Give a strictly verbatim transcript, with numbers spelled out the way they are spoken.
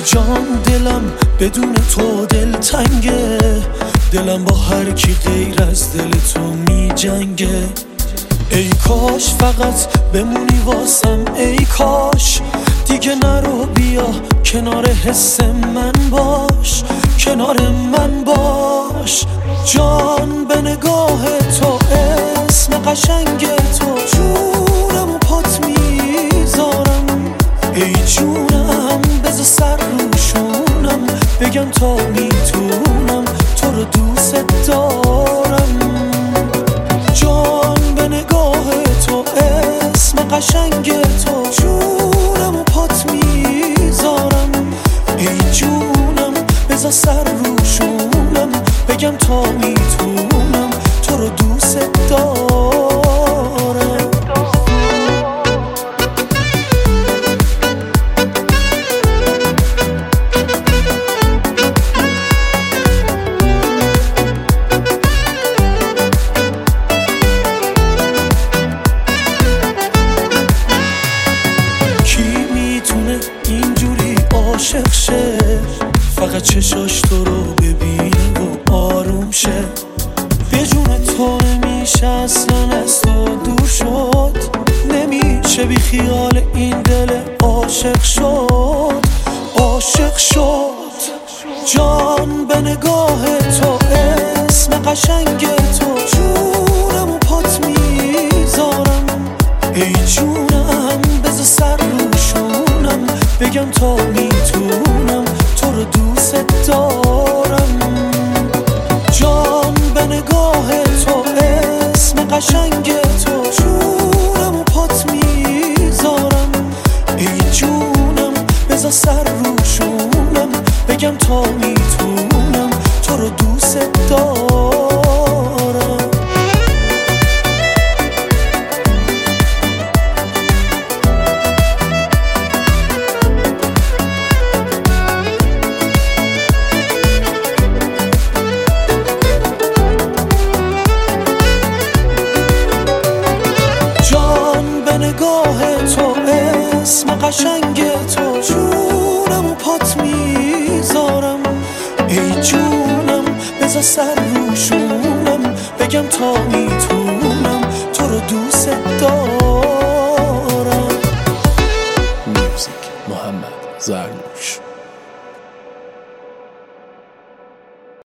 جان دلم بدون تو دل تنگه، دلم با هر کی غیر از دل تو می جنگه. ای کاش فقط بمونی واسم، ای کاش دیگه نرو، بیا کنار حس من باش، کنار من باش. جان به نگاه تو، اسم قشنگ تو، جونم و پات میذارم. ای جونم بذار سر روشونم، بگم تا میتونم تو رو دوست دارم. جان به نگاه تو، اسم قشنگ تو، جونم و پات میذارم. ای جونم بذار سر روشونم، بگم تا میتونم تو رو دوست دارم. اینجوری عاشق شه، فقط چشاش تو رو ببینه و آروم شه. به جون تو نمیشه اصلا از تو دور شد، نمیشه بی خیال این دل عاشق شد، عاشق شد. جان به نگاه تو، اسم قشنگ تو، جونم و پات میذارم. ای جونم بذار سر روشونم، بگم تا میتونم تو رو دوست دارم. جان به نگاه تو، اسم قشنگ تو، جونم و پات میذارم. ای جونم بذار سر روشونم، بگم تا میتونم تو رو دوست دارم. نگاه تو، اسم قشنگ تو، جونم و پات میذارم. ای جونم بذار سر روشونم، بگم تا میتونم تو رو دوست دارم. موزیک محمد زرنوش.